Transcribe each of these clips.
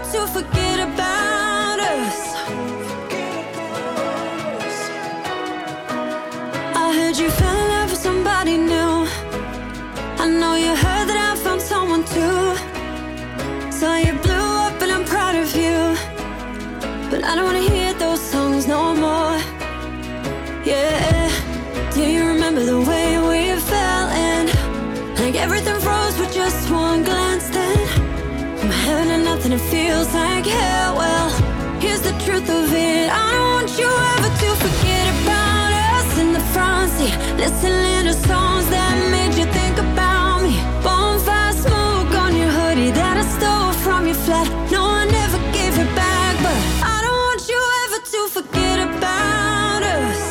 to forget about us. I heard you fell in love with somebody new. I know you heard that I found someone too. So you blew up and I'm proud of you, but I don't wanna hear those songs no more. Yeah, do you remember the way we fell in? Like everything froze with just one glance then. From heaven to nothing, it feels like hell. Well, here's the truth of it. I don't want you ever to forget about us in the front seat, listening to songs that made you think about me. Bonfire smoke on your hoodie that I stole from your flat. No, I never gave it back, but I don't want you ever to forget about us.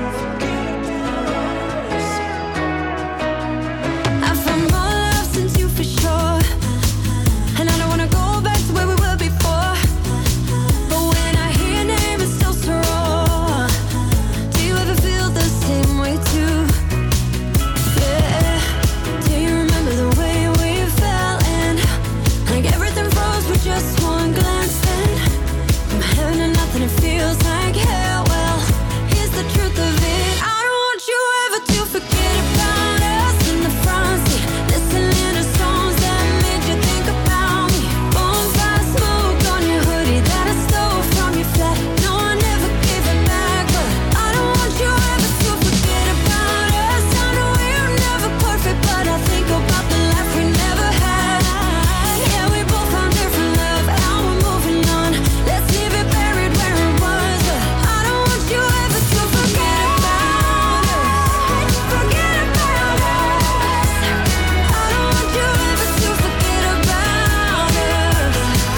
I found more love since you for sure, and I don't wanna go back to where we were before. But when I hear your name, it's still so raw. Do you ever feel the same way too? Yeah. Do you remember the way we fell in? Like everything froze with just one glance then. From heaven to nothing, it feels like hell. Well, here's the truth of it. I don't want you ever to forget about us in the front seat, listening to songs that made you think about me. Bonfire smoke on your hoodie that I stole from your flat. No, I never gave it back, but I don't want you ever to forget about us. I know we're never perfect, but I think about the life we never had. Yeah, we both found different love, now we're moving on. Let's leave it buried where it was, but I don't want you ever to forget about us. Forget about us. I don't want you ever to forget about us.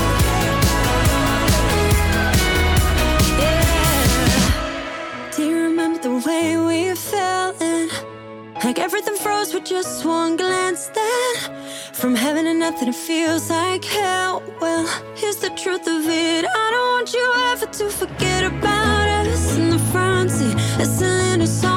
Yeah. Do you remember the way we fell in? Like everything froze with just one glance then. From heaven to nothing, it feels like hell. Well, here's the truth of it. I don't want you ever to forget about us in the front seat, listening to songs